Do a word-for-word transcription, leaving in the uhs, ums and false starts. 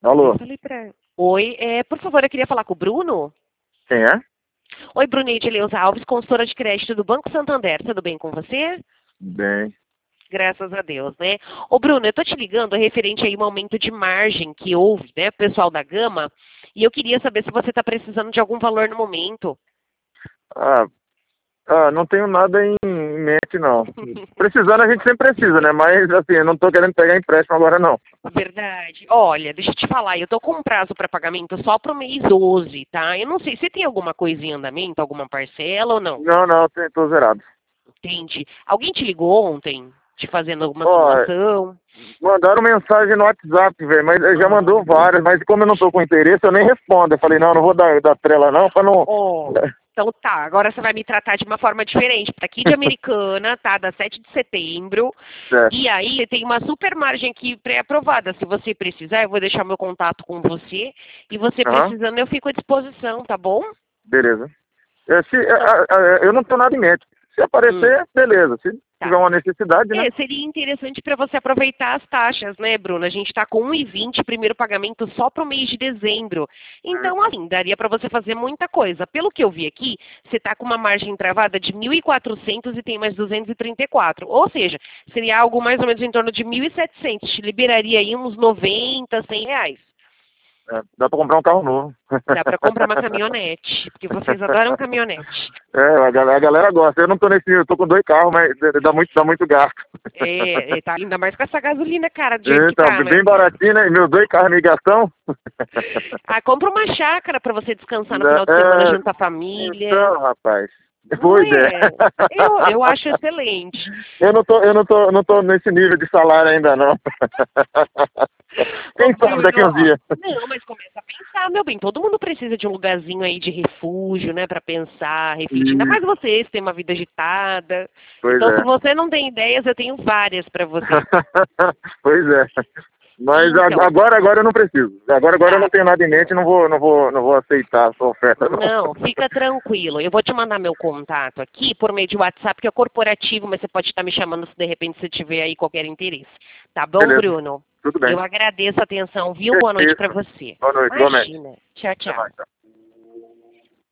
Alô? Eu falei pra... Oi, é, por favor, eu queria falar com o Bruno. Quem é? Oi, Bruneide Leusa Alves, consultora de crédito do Banco Santander. Tudo bem com você? Bem. Graças a Deus, né? Ô, Bruno, eu tô te ligando referente aí ao aumento de margem que houve, né, pessoal da Gama, e eu queria saber se você está precisando de algum valor no momento. Ah, ah, não tenho nada em mente, não. Precisando a gente sempre precisa, né? Mas, assim, eu não tô querendo pegar empréstimo agora, não. Verdade. Olha, deixa eu te falar, eu tô com um prazo para pagamento só pro mês doze, tá? Eu não sei, você tem alguma coisa em andamento, alguma parcela ou não? Não, não, tô, tô zerado. Entende? Alguém te ligou ontem, te fazendo alguma Ó, simulação? mandaram mensagem no WhatsApp, velho, mas já Ah. mandou várias, mas como eu não tô com interesse, eu nem respondo. Eu falei, não, não vou dar, dar trela, não, pra não... Ó, então tá, agora você vai me tratar de uma forma diferente. Tá aqui de Americana, tá? Da sete de setembro. Certo. E aí tem uma super margem aqui pré-aprovada. Se você precisar, eu vou deixar meu contato com você. E você Aham, precisando, eu fico à disposição, tá bom? beleza. É, se, é, Então, é, é, eu não tenho nada em mente. Se hum, aparecer, beleza. Se tiver tá. uma necessidade, né? É, seria interessante para você aproveitar as taxas, né, Bruna? A gente está com um e vinte, primeiro pagamento só para o mês de dezembro. Então, assim, daria para você fazer muita coisa. Pelo que eu vi aqui, você está com uma margem travada de mil e quatrocentos e tem mais duzentos e trinta e quatro. Ou seja, seria algo mais ou menos em torno de mil e setecentos. Te liberaria aí uns noventa, cem reais. É, dá pra comprar um carro novo. Dá para comprar uma caminhonete, porque vocês adoram caminhonete. É, a galera, a galera gosta. Eu não tô nesse, eu tô com dois carros, mas dá muito, dá muito gasto. É, é, tá ainda mais com essa gasolina cara do jeito que Então, tá, né? bem baratinho, né? E meus dois carros migração. Ah, compra uma chácara para você descansar no Né, final de semana é, junto à família. então, rapaz. Não Pois é. é? Eu, eu acho excelente. Eu não tô, eu não tô, não tô nesse nível de salário ainda, não. Ô, Quem sabe Bruno, daqui uns ó, dias. não, mas começa a pensar, meu bem, todo mundo precisa de um lugarzinho aí de refúgio, né, para pensar, refletir. Ainda mais Isso, vocês, têm uma vida agitada. pois Então, se é. você não tem ideias, eu tenho várias para você. Pois é. Mas a- Então, agora, agora eu não preciso. Agora, agora eu não tá. tenho nada em mente, não vou, não vou, não vou aceitar a sua oferta, não. Não, fica tranquilo. Eu vou te mandar meu contato aqui por meio de WhatsApp, que é corporativo, mas você pode estar me chamando se de repente você tiver aí qualquer interesse. Tá bom, Beleza, Bruno? tudo bem. Eu agradeço a atenção, viu? Boa noite Isso. para você. Boa noite, igualmente. Imagina. Tchau, Até tchau. mais, tchau.